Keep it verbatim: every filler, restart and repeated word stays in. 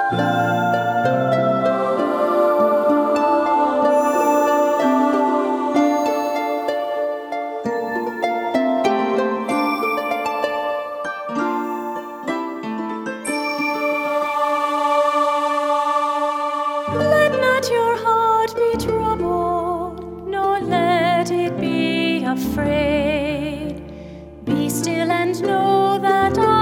Let not your heart be troubled, nor let it be afraid. Be still and know that I